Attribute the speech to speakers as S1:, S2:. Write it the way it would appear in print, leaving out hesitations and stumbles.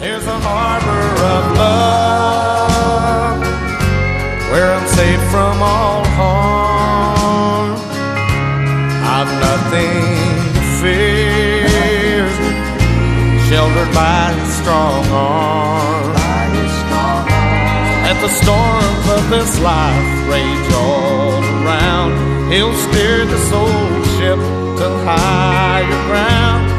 S1: Here's a harbor of love where I'm safe from all harm. I've nothing to fear, sheltered by His strong arm. Let the storms of this life rage all around. He'll steer this old ship to higher ground.